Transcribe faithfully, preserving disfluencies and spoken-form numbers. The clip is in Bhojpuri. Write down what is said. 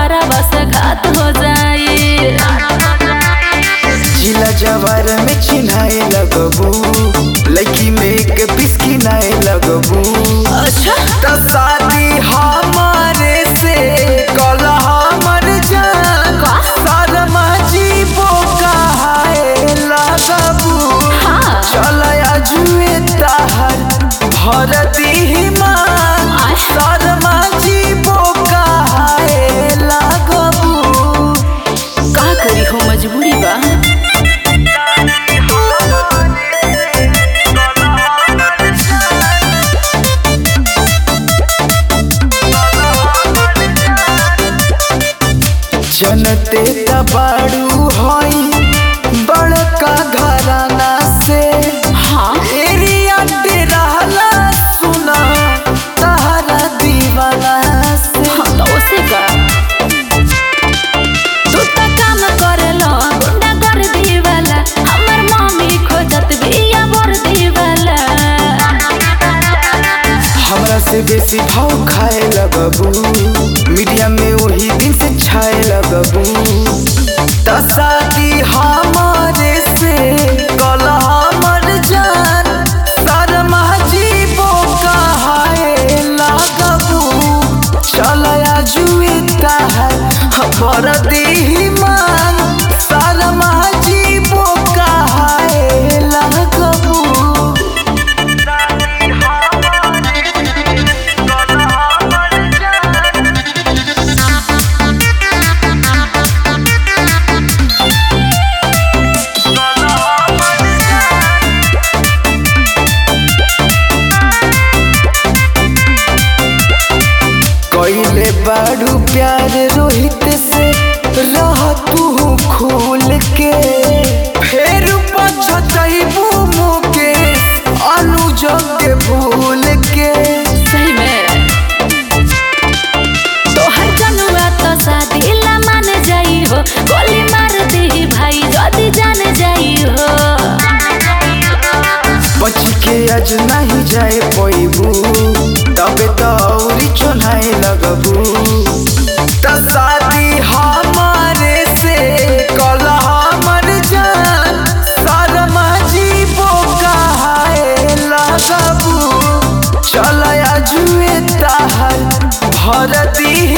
हमारा बस घात हो जाए। जिला जवार में चिन्हाए लगबू, लड़की में एक पिसकी नाए लगबू। अच्छा तो शादी हमारे से कल हमर जान शर्मा जीवो कहाए लगबू। हाँ। चल आजुए ताहर भर दी मान शर्मा जीवो कहाए लगबू। का करी हो मजबूरी बा। जनते तबाड़ू हई बड़का घराना से। हाँ एरिया रहला सुना तहरा दीवाना से। हाँ तो उसे का तू तो काम करेलो गुंडा कर दीवाला, हमर मम्मी खोजत बिया बर दीवाला। हमरा से बेसी भाव खाए लगबू, मीडिया में वही दिन से छाए लगबू। तो शादी हमारे से कल हमर जान शर्मा जीवो कहाए लगबू। चल आजुए ताहर भर दी मान शर्मा जीवो कहाए लगबू। कइले बाड़ू प्यार रोहित से रह तू खोल के। फेर पछतैबू मुकेश अनुज के भूल के। सही में तोहर जनुआ तो शादी ला मान जाई हो, गोली मार दी भाई जदी जान जाई हो। बच के आज नहीं जाए पैबू, तबे तो औरी चोनाए लगबू। तो शादी हमारे से कल हमर जान शर्मा जीवो कहाए लगबू। चल आजुए ताहर भर दी